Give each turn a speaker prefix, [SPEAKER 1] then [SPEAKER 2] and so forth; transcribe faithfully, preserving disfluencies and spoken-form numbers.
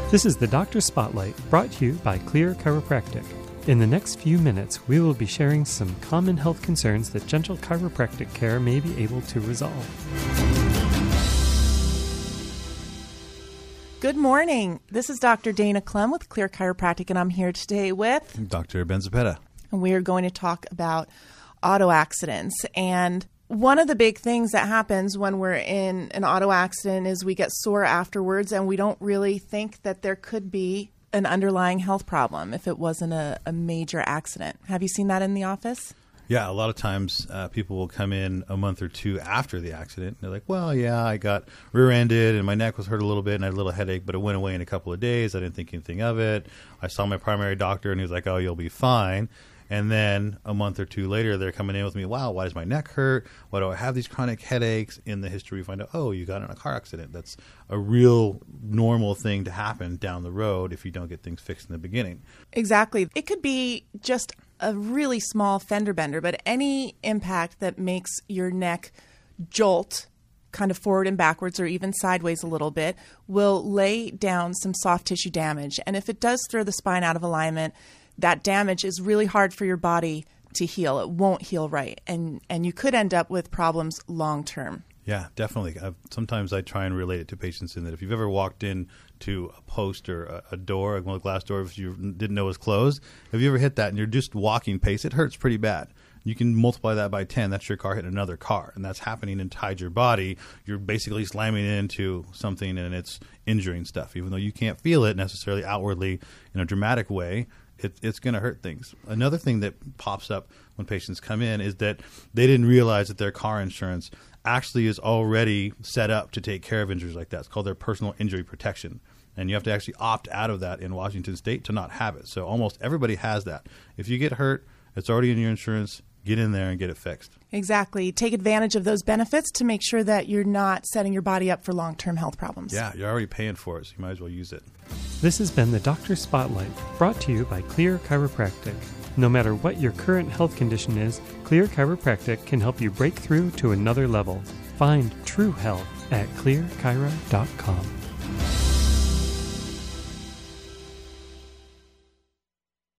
[SPEAKER 1] This is the Doctor Spotlight, brought to you by Clear Chiropractic. In the next few minutes, we will be sharing some common health concerns that gentle chiropractic care may be able to resolve.
[SPEAKER 2] Good morning. This is Doctor Dana Clem with Clear Chiropractic, and I'm here today with
[SPEAKER 3] Doctor Ben Zapeta.
[SPEAKER 2] And we are going to talk about auto accidents. And one of the big things that happens when we're in an auto accident is we get sore afterwards, and we don't really think that there could be an underlying health problem if it wasn't a, a major accident. Have you seen that in the office?
[SPEAKER 3] Yeah, a lot of times uh, people will come in a month or two after the accident. They're like, well, yeah, I got rear-ended and my neck was hurt a little bit and I had a little headache, but it went away in a couple of days. I didn't think anything of it. I saw my primary doctor and he was like, oh, you'll be fine. And then a month or two later, they're coming in with me, wow, why does my neck hurt? Why do I have these chronic headaches? In the history, we find out, oh, you got in a car accident. That's a real normal thing to happen down the road if you don't get things fixed in the beginning.
[SPEAKER 2] Exactly. It could be just a really small fender bender, but any impact that makes your neck jolt kind of forward and backwards or even sideways a little bit will lay down some soft tissue damage. And if it does throw the spine out of alignment, that damage is really hard for your body to heal. It won't heal right. And and you could end up with problems long term.
[SPEAKER 3] Yeah, definitely. I've, sometimes I try and relate it to patients in that if you've ever walked in to a post or a, a door, a glass door, if you didn't know it was closed, have you ever hit that and you're just walking pace? It hurts pretty bad. You can multiply that by ten. That's your car hitting another car, and that's happening inside your body. You're basically slamming into something and it's injuring stuff, even though you can't feel it necessarily outwardly in a dramatic way. It, it's going to hurt things. Another thing that pops up when patients come in is that they didn't realize that their car insurance actually is already set up to take care of injuries like that. It's called their personal injury protection. And you have to actually opt out of that in Washington State to not have it. So almost everybody has that. If you get hurt, it's already in your insurance. Get in there and get it fixed.
[SPEAKER 2] Exactly. Take advantage of those benefits to make sure that you're not setting your body up for long-term health problems.
[SPEAKER 3] Yeah, you're already paying for it, so you might as well use it.
[SPEAKER 1] This has been the Doctor Spotlight, brought to you by Clear Chiropractic. No matter what your current health condition is, Clear Chiropractic can help you break through to another level. Find true health at clear chiro dot com.